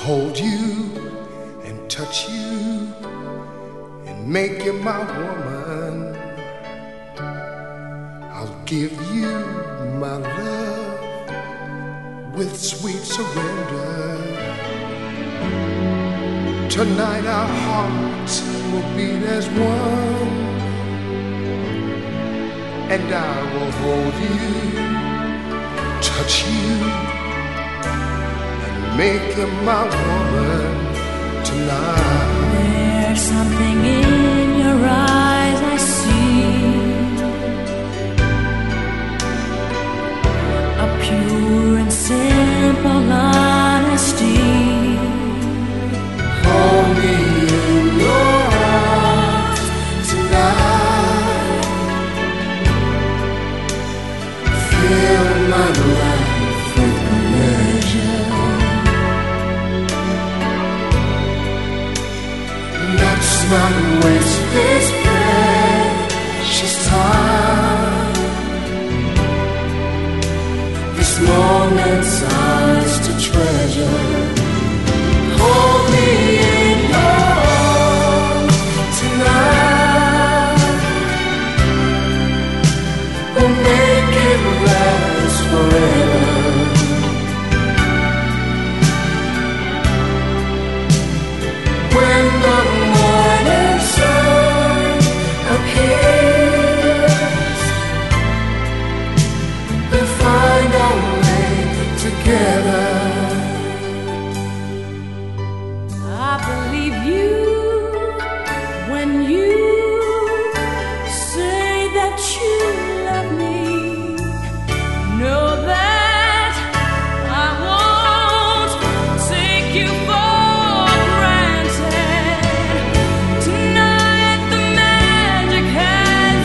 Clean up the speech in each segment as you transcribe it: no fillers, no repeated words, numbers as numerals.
hold you and touch you and make you my woman. I'll give you my love with sweet surrender. Tonight our hearts will beat as one, and I will hold you, touch you, and make you my woman tonight. There's something in your eyes I see, a pure and simple honesty. Hold me in your arms tonight. Fill my life with pleasure. Let's not waste this precious time. This moment's ours to treasure. Hold me in your arms tonight. We'll make it last forever. When the morning sun appears, we'll find our way together. I believe you when you say that you love me. Know that I won't take you for granted. Tonight the magic has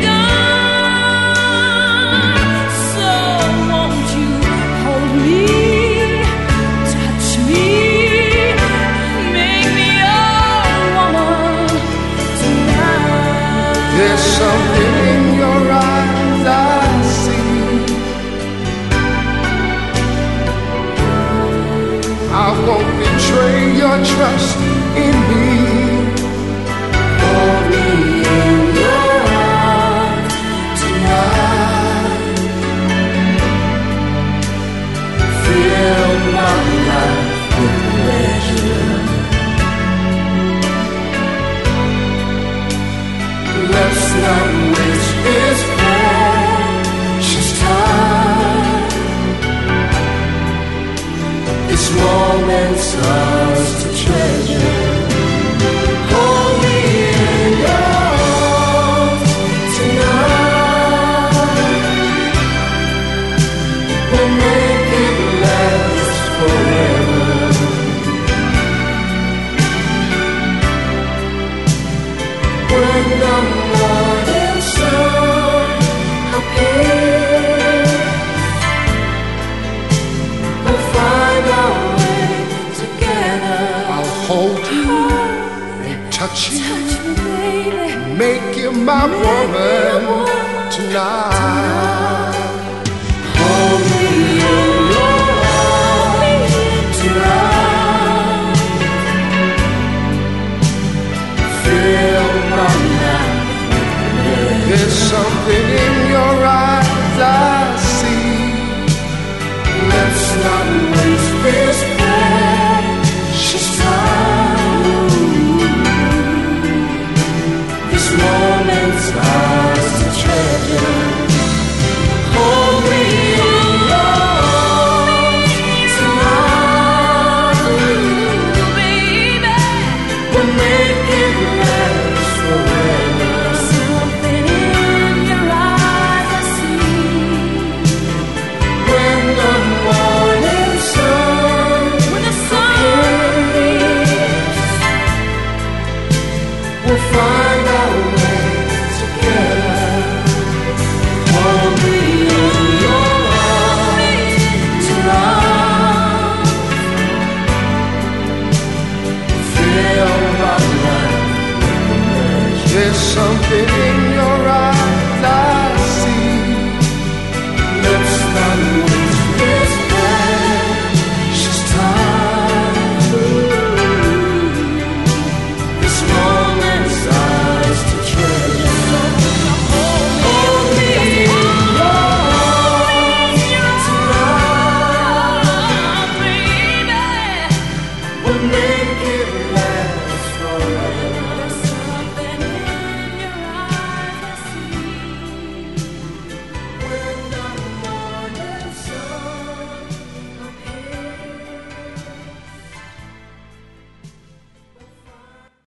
begun. So won't you hold me, touch me, make me your woman tonight. There's something in your eyes I see. I won't betray your trust in me. Hold me in your arms tonight. Fill my life with pleasure. Let's not waste this precious time. This moment's ours to treasure. Hold me in your arms tonight. We'll make it last forever.